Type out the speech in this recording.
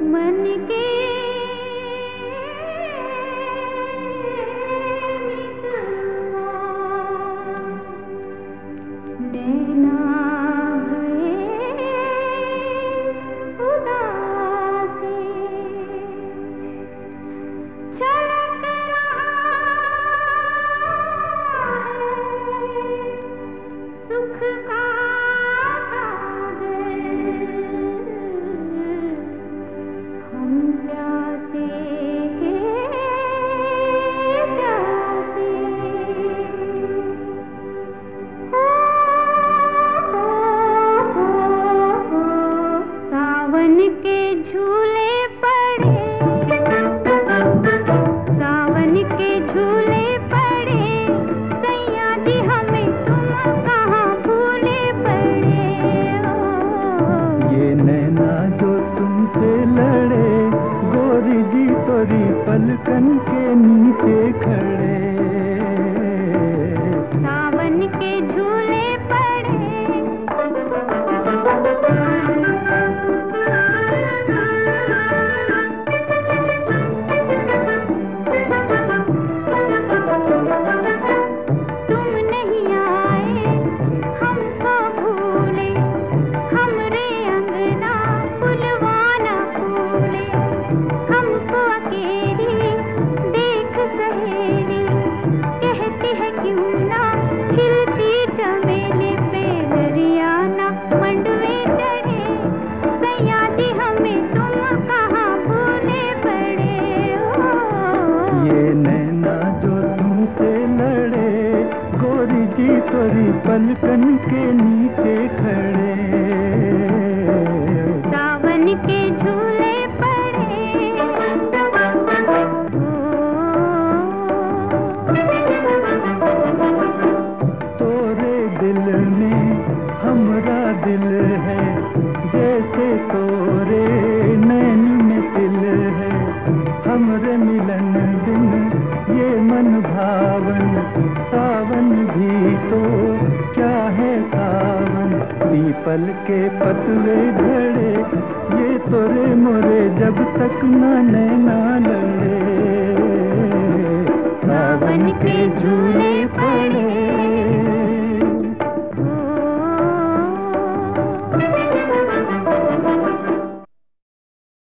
मन के नैना भये उदासी छलक रहा है सुख का सागर। हम प्यासे प्यासे सावन के झूले पड़े, सावन के झूले पड़े, सैया जी हमें तुम कहाँ भूले पड़े। ये नैना जो तुमसे लड़े, गोरी जी तोरी पलकन के नीचे खड़े। सावन के झूले पड़े, तुम नहीं आए हमको भूले, हमरे अंगना फुलवाना फूले। हमको अकेली देख सहेली, कहती है क्यों ना खिलती चमेली पे दरियाना मंडवे चढ़े। सैया जी हमें तुम कहाँ भूले पड़े। ये नैना जो तुमसे लड़े, गोरी जी तोरी पलकन के नीचे खड़े। सावन के झूले पड़े, तोरे दिल में हमरा दिल है, जैसे तोरे नैन में दिल है। हमरे मिलन दिन ये मन भावन, सावन भी तो क्या है सावन। पीपल के पतवे झड़े, ये तोरे मोरे जब तक न नैना लड़े। सावन के झूले पड़े।